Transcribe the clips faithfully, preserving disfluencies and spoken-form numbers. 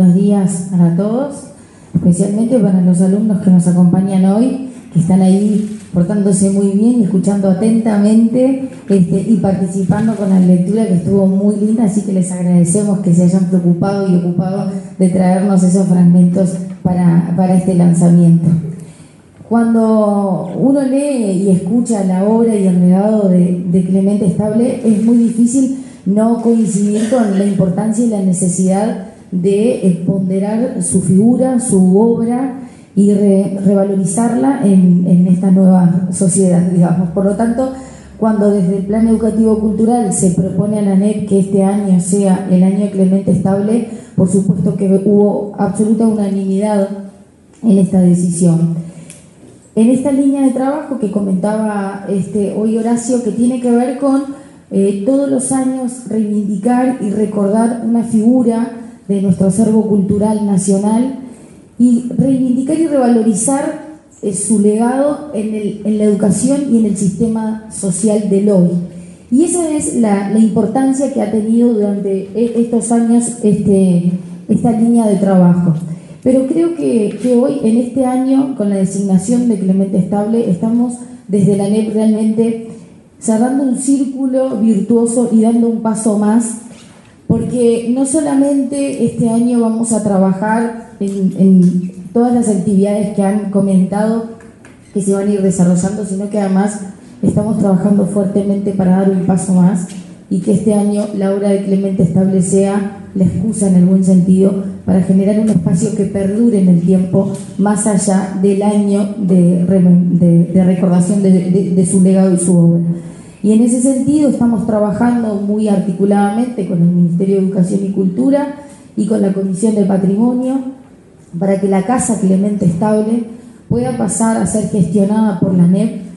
buenos días para todos, especialmente para los alumnos que nos acompañan hoy, que están ahí portándose muy bien, escuchando atentamente este, y participando con la lectura, que estuvo muy linda, así que les agradecemos que se hayan preocupado y ocupado de traernos esos fragmentos para, para este lanzamiento. Cuando uno lee y escucha la obra y el legado de, de Clemente Estable, es muy difícil no coincidir con la importancia y la necesidad de ponderar su figura, su obra y re, revalorizarla en, en esta nueva sociedad, digamos. Por lo tanto, cuando desde el Plan Educativo Cultural se propone a la N E P que este año sea el año de Clemente Estable, por supuesto que hubo absoluta unanimidad en esta decisión. En esta línea de trabajo que comentaba este, hoy Horacio, que tiene que ver con eh, todos los años reivindicar y recordar una figura de nuestro acervo cultural nacional y reivindicar y revalorizar eh, su legado en, el, en la educación y en el sistema social del hoy. Y esa es la, la importancia que ha tenido durante estos años este, esta línea de trabajo. Pero creo que, que hoy, en este año, con la designación de Clemente Estable, estamos desde la N E P realmente cerrando un círculo virtuoso y dando un paso más, porque no solamente este año vamos a trabajar en, en todas las actividades que han comentado que se van a ir desarrollando, sino que además estamos trabajando fuertemente para dar un paso más y que este año la obra de Clemente Estable sea la excusa, en el buen sentido, para generar un espacio que perdure en el tiempo, más allá del año de, de, de recordación de, de, de su legado y su obra. Y en ese sentido estamos trabajando muy articuladamente con el Ministerio de Educación y Cultura y con la Comisión de Patrimonio para que la Casa Clemente Estable pueda pasar a ser gestionada por la N E P,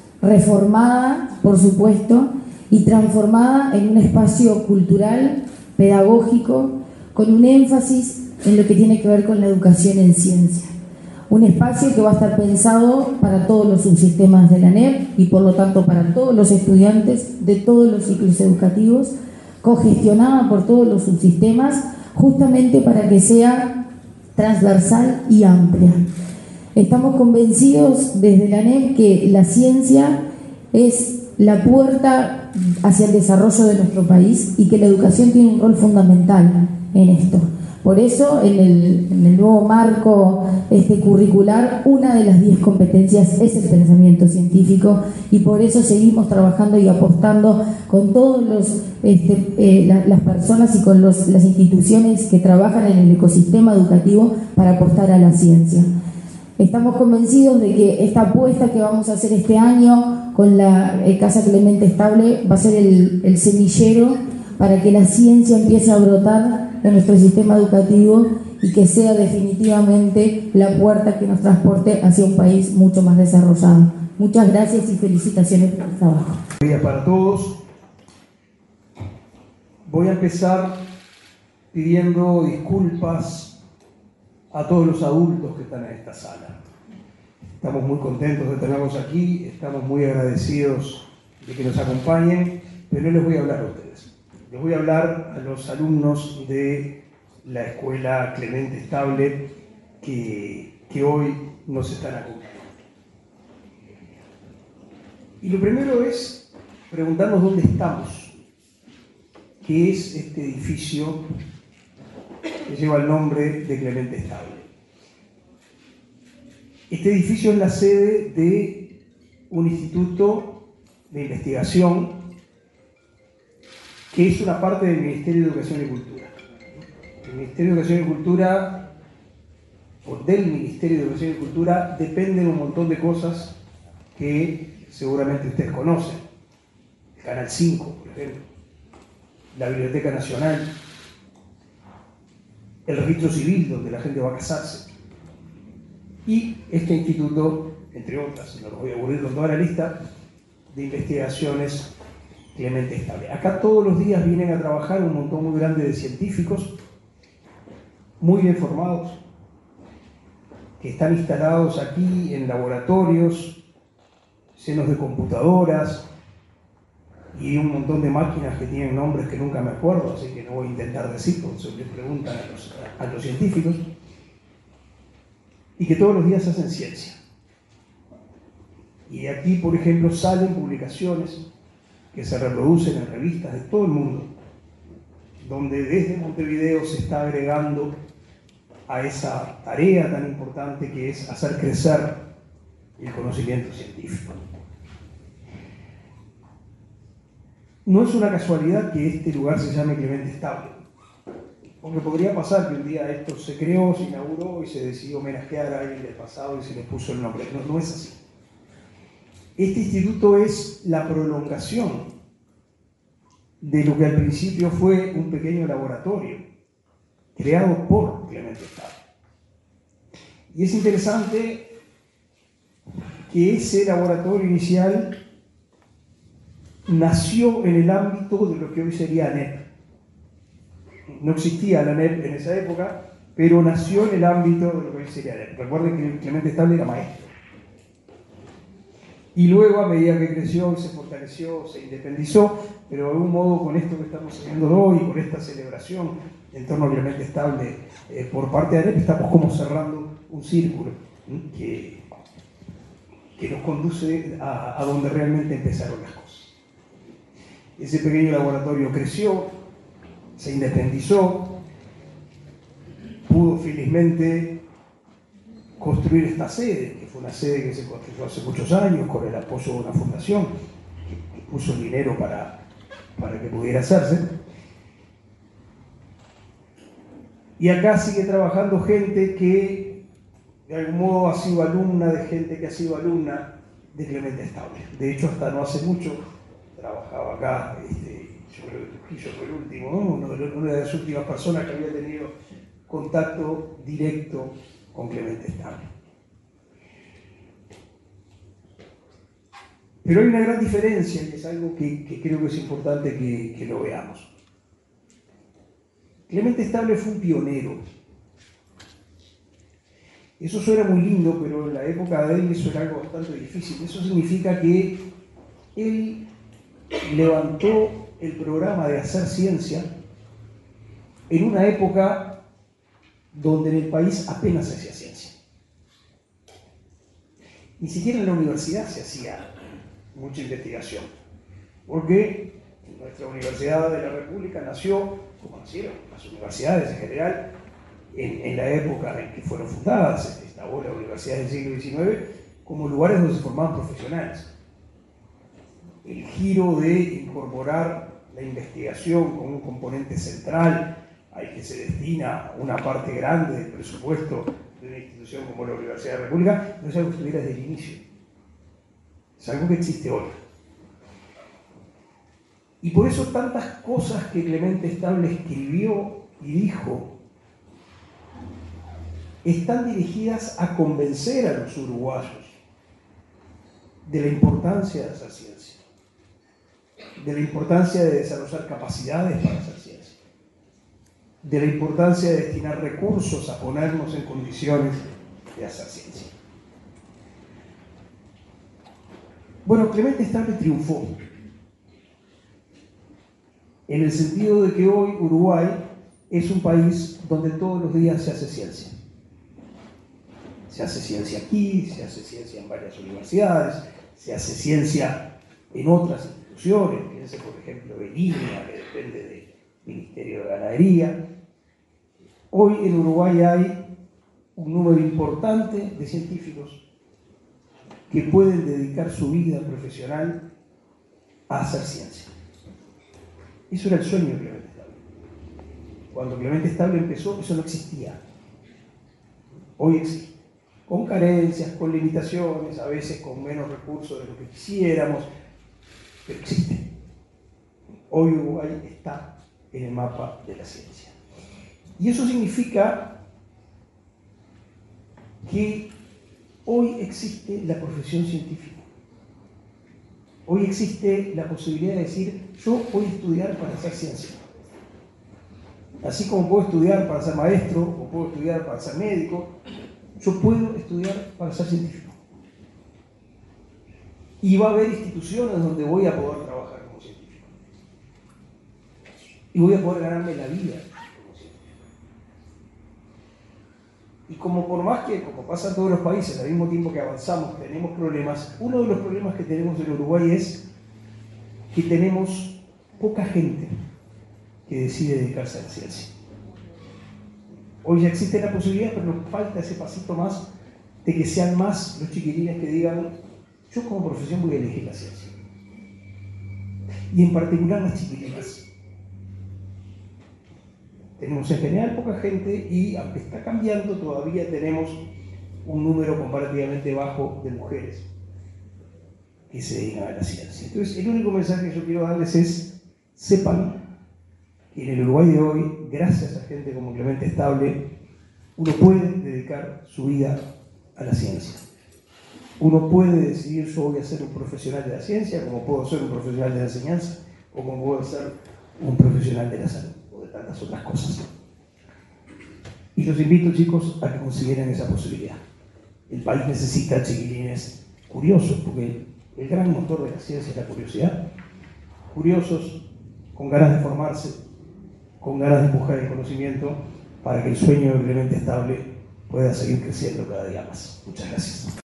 reformada, por supuesto, y transformada en un espacio cultural, pedagógico, con un énfasis en lo que tiene que ver con la educación en ciencia. Un espacio que va a estar pensado para todos los subsistemas de la N E P y por lo tanto para todos los estudiantes de todos los ciclos educativos, cogestionada por todos los subsistemas, justamente para que sea transversal y amplia. Estamos convencidos desde la N E P que la ciencia es la puerta hacia el desarrollo de nuestro país y que la educación tiene un rol fundamental en esto. Por eso, en el, en el nuevo marco este, curricular, una de las diez competencias es el pensamiento científico y por eso seguimos trabajando y apostando con todas este, eh, la, las personas y con los, las instituciones que trabajan en el ecosistema educativo para apostar a la ciencia. Estamos convencidos de que esta apuesta que vamos a hacer este año con la eh, Casa Clemente Estable va a ser el, el semillero para que la ciencia empiece a brotar en nuestro sistema educativo y que sea definitivamente la puerta que nos transporte hacia un país mucho más desarrollado. Muchas gracias y felicitaciones por el trabajo. Buenos días para todos. Voy a empezar pidiendo disculpas a todos los adultos que están en esta sala. Estamos muy contentos de tenerlos aquí, estamos muy agradecidos de que nos acompañen, pero no les voy a hablar a ustedes. Les voy a hablar a los alumnos de la Escuela Clemente Estable que, que hoy nos están acompañando. Y lo primero es preguntarnos dónde estamos, qué es este edificio que lleva el nombre de Clemente Estable. Este edificio es la sede de un instituto de investigación que es una parte del Ministerio de Educación y Cultura. El Ministerio de Educación y Cultura, o del Ministerio de Educación y Cultura, dependen un montón de cosas que seguramente ustedes conocen. El Canal cinco, por ejemplo, la Biblioteca Nacional, el Registro Civil, donde la gente va a casarse, y este instituto, entre otras, no los voy a aburrir con toda la lista, de investigaciones Clemente Estable. Acá todos los días vienen a trabajar un montón muy grande de científicos, muy bien formados, que están instalados aquí en laboratorios llenos de computadoras, y un montón de máquinas que tienen nombres que nunca me acuerdo, así que no voy a intentar decir, porque se les preguntan a los, a los científicos, y que todos los días hacen ciencia. Y de aquí, por ejemplo, salen publicaciones que se reproducen en revistas de todo el mundo, donde desde Montevideo se está agregando a esa tarea tan importante que es hacer crecer el conocimiento científico. No es una casualidad que este lugar se llame Clemente Estable, porque podría pasar que un día esto se creó, se inauguró y se decidió homenajear a alguien del pasado y se le puso el nombre. No, no es así. Este instituto es la prolongación de lo que al principio fue un pequeño laboratorio creado por Clemente Estable. Y es interesante que ese laboratorio inicial nació en el ámbito de lo que hoy sería ANEP. No existía la ANEP en esa época, pero nació en el ámbito de lo que hoy sería ANEP. Recuerden que Clemente Estable era maestro. Y luego, a medida que creció y se fortaleció, se independizó, pero de algún modo con esto que estamos haciendo hoy, con esta celebración en torno a Clemente Estable eh, por parte de ANEP, estamos como cerrando un círculo ¿sí? que, que nos conduce a, a donde realmente empezaron las cosas. Ese pequeño laboratorio creció, se independizó, pudo felizmente construir esta sede, que fue una sede que se construyó hace muchos años con el apoyo de una fundación que, que puso el dinero para, para que pudiera hacerse. Y acá sigue trabajando gente que de algún modo ha sido alumna de gente que ha sido alumna de Clemente Estable. De hecho, hasta no hace mucho trabajaba acá, este, yo creo que Trujillo fue el último, ¿no? Uno de los, una de las últimas personas que había tenido contacto directo con Clemente Estable. Pero hay una gran diferencia y es algo que, que creo que es importante que, que lo veamos. Clemente Estable fue un pionero. Eso suena muy lindo, pero en la época de él eso era algo bastante difícil. Eso significa que él levantó el programa de hacer ciencia en una época donde en el país apenas se hacía ciencia. Ni siquiera en la universidad se hacía mucha investigación, porque nuestra Universidad de la República nació, como nacieron las universidades en general, en, en la época en que fueron fundadas, esta la universidad del siglo diecinueve, como lugares donde se formaban profesionales. El giro de incorporar la investigación como un componente central al que se destina una parte grande del presupuesto de una institución como la Universidad de la República, no es algo que estuviera desde el inicio. Es algo que existe hoy. Y por eso tantas cosas que Clemente Estable escribió y dijo están dirigidas a convencer a los uruguayos de la importancia de hacer ciencia, de la importancia de desarrollar capacidades para hacer ciencia, de la importancia de destinar recursos a ponernos en condiciones de hacer ciencia. Bueno, Clemente Estable triunfó, en el sentido de que hoy Uruguay es un país donde todos los días se hace ciencia. Se hace ciencia aquí, se hace ciencia en varias universidades, se hace ciencia en otras instituciones, piense por ejemplo en INEA, que depende del Ministerio de Ganadería. Hoy en Uruguay hay un número importante de científicos que pueden dedicar su vida profesional a hacer ciencia. Eso era el sueño de Clemente Estable. Cuando Clemente Estable empezó, eso no existía. Hoy existe. Con carencias, con limitaciones, a veces con menos recursos de lo que quisiéramos, pero existe. Hoy Uruguay está en el mapa de la ciencia. Y eso significa que hoy existe la profesión científica. Hoy existe la posibilidad de decir, yo voy a estudiar para hacer ciencia. Así como puedo estudiar para ser maestro, o puedo estudiar para ser médico, yo puedo estudiar para ser científico. Y va a haber instituciones donde voy a poder trabajar como científico. y voy a poder ganarme la vida como científico. Y como por más que, como pasa en todos los países, al mismo tiempo que avanzamos, tenemos problemas, uno de los problemas que tenemos en Uruguay es que tenemos poca gente que decide dedicarse a la ciencia. Hoy ya existe la posibilidad, pero nos falta ese pasito más de que sean más los chiquilines que digan: yo como profesión voy a elegir la ciencia. Y en particular las chiquilinas. Tenemos en general poca gente y, aunque está cambiando, todavía tenemos un número comparativamente bajo de mujeres que se dedican a la ciencia. Entonces, el único mensaje que yo quiero darles es: sepan que en el Uruguay de hoy, gracias a gente como Clemente Estable, uno puede dedicar su vida a la ciencia. Uno puede decidir: yo voy a ser un profesional de la ciencia, como puedo ser un profesional de la enseñanza, o como puedo ser un profesional de la salud, o de tantas otras cosas. Y los invito, chicos, a que consideren esa posibilidad. El país necesita chiquilines curiosos, porque el gran motor de la ciencia es la curiosidad. Curiosos, con ganas de formarse, con ganas de empujar el conocimiento, para que el sueño de Clemente Estable pueda seguir creciendo cada día más. Muchas gracias.